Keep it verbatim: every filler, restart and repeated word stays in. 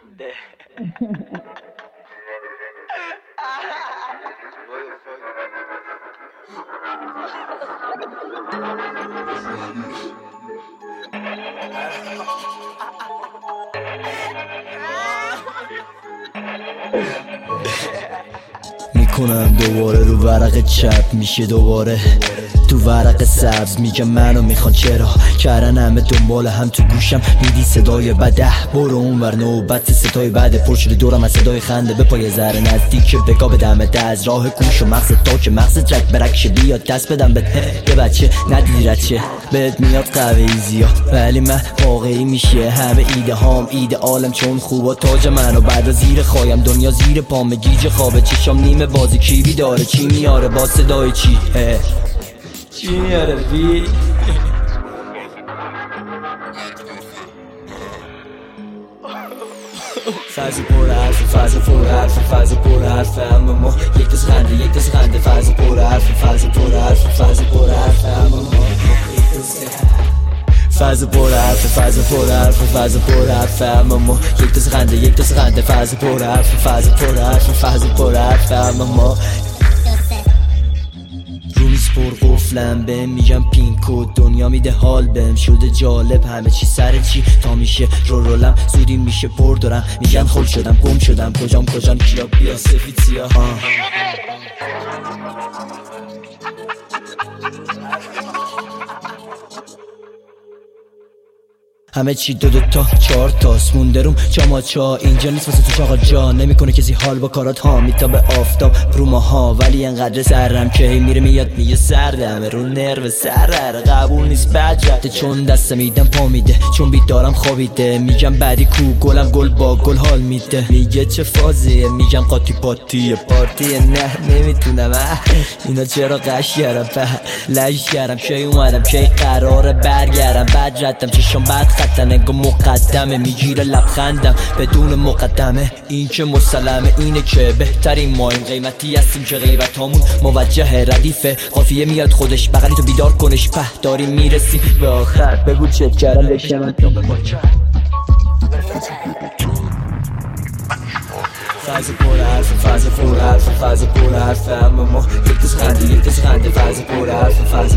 میکنم دوباره رو ورق چپ میشه دوباره تو ورق سبز میگم منو میخوان چرا کردن همه دنبال هم تو گوشم میدی صدای بده برو اون ور نوبت ستای بعد پر شده دورم از صدای خنده به پای ذره نزدیک بگا بدمت از راه گوش و مغز تا که مغز ترک برکشه بیاد دست بدم به یه بچه ندیدی رچه بهت میاد قوی زیا ولی من واقعی میشه همه ایده هام ایده عالم چون خوبا تاج منو بعد زیر خوایم دنیا زیر پام گیج خوابه چشام نیمه بازی کی بیداره چی میاره با صدای چی چی میاره بی فاز پر حرف فاز پر حرف فاز پر حرف اما ما یک دست خنده یک دست خنده فاز پر حرف فاز پر حرف فاز پر حرف اما ما فاز پر حرف فاز پر حرف فاز پر حرف اما ما یک دست خنده یک دست خنده فاز پر حرف فاز پر حرف فاز پر حرف اما ما روز پر قفلم بهم میگم پینکو دنیا میده حال بهم شده جالب همه چی سر چی تا میشه رو رولم زودی میشه پر دارم میگن خل شدم گم شدم کجام کجام کیا بیا سفید سیاه همه چی دو دو تا چهار تاست مونده روم چاماچا اینجا نیست واسه تو چاقا جا نمیکنه کسی حال با کارات ها میتابه آفتاب رو ماها ولی انقدر سرم که هی میره میاد میگه سردمه رو نرو سرر قبول نیست بد رفته چون دست میدم پا میده چون بیدارم خوابیده میگم بعدی کو گلم گل با گل حال میده میگه چه فازیه میگم قاطی پاتی پارتی نه نمیتونم اینا چرا قش کردم لش کردم کی اومدم کی قراره برگردم بد ردم چشم بد انگو مقدمه میگیره لبخندم بدون مقدمه این که مسلمه اینه که بهترین مایم قیمتی هستیم که غیبت همون موجه ردیفه قافیه میاد خودش بغلی تو بیدار کنش په داریم میرسیم به آخر بگو چت کردم لشم فاز پر حرف فاز پر حرف فاز پر حرف اما ما یک دست خنده یک دست خنده فاز پر حرف فاز